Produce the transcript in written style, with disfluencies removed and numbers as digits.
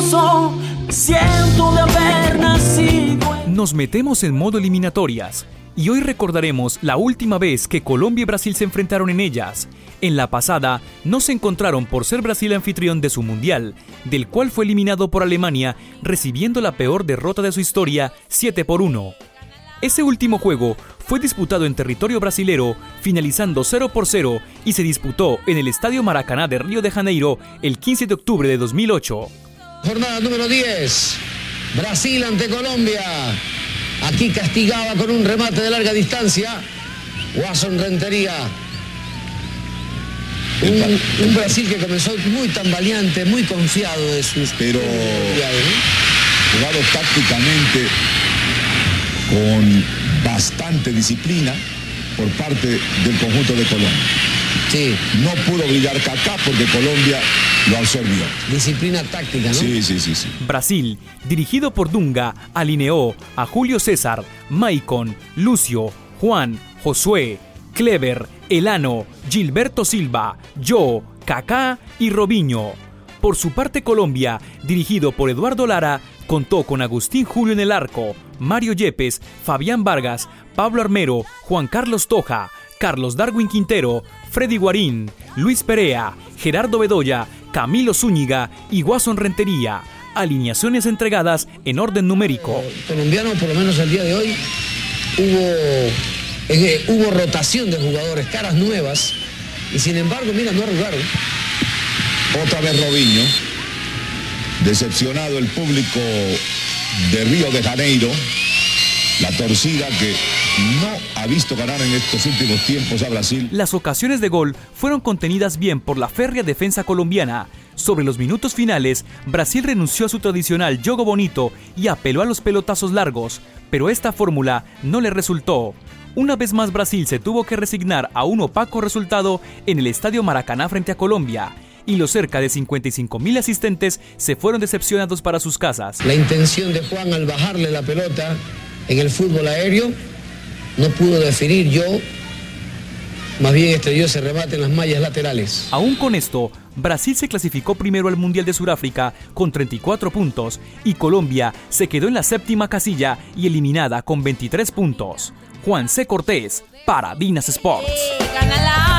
gozo siento de haber nacido. Nos metemos en modo eliminatorias y hoy recordaremos la última vez que Colombia y Brasil se enfrentaron en ellas. En la pasada no se encontraron por ser Brasil anfitrión de su mundial, del cual fue eliminado por Alemania, recibiendo la peor derrota de su historia, 7-1. Ese último juego fue disputado en territorio brasilero, finalizando 0-0 y se disputó en el Estadio Maracaná de Río de Janeiro el 15 de octubre de 2008. Jornada número 10, Brasil ante Colombia. Aquí castigaba con un remate de larga distancia Wasson Rentería. Un Brasil que comenzó muy tambaleante, muy confiado de sus... Pero jugado tácticamente con bastante disciplina por parte del conjunto de Colombia. Sí. No pudo brillar Kaká porque Colombia lo absorbió. Disciplina táctica, ¿no? Sí. Brasil, dirigido por Dunga, alineó a Julio César, Maicon, Lucio, Juan, Josué, Clever, Elano, Gilberto Silva, Joe, Kaká y Robinho. Por su parte Colombia, dirigido por Eduardo Lara, contó con Agustín Julio en el arco, Mario Yepes, Fabián Vargas, Pablo Armero, Juan Carlos Toja, Carlos Darwin Quintero, Freddy Guarín, Luis Perea, Gerardo Bedoya, Camilo Zúñiga y Wasson Rentería. Alineaciones entregadas en orden numérico. Colombiano, por lo menos el día de hoy, hubo rotación de jugadores, caras nuevas, y sin embargo, mira, no arrugaron. Otra vez Robinho, decepcionado el público de Río de Janeiro, la torcida que no ha visto ganar en estos últimos tiempos a Brasil. Las ocasiones de gol fueron contenidas bien por la férrea defensa colombiana. Sobre los minutos finales, Brasil renunció a su tradicional juego bonito y apeló a los pelotazos largos, pero esta fórmula no le resultó. Una vez más Brasil se tuvo que resignar a un opaco resultado en el Estadio Maracaná frente a Colombia, y los cerca de 55,000 asistentes se fueron decepcionados para sus casas. La intención de Juan al bajarle la pelota en el fútbol aéreo no pudo definir. Más bien estrelló ese remate en las mallas laterales. Aún con esto, Brasil se clasificó primero al Mundial de Sudáfrica con 34 puntos y Colombia se quedó en la séptima casilla y eliminada con 23 puntos. Juan C. Cortés para Dinas Sports.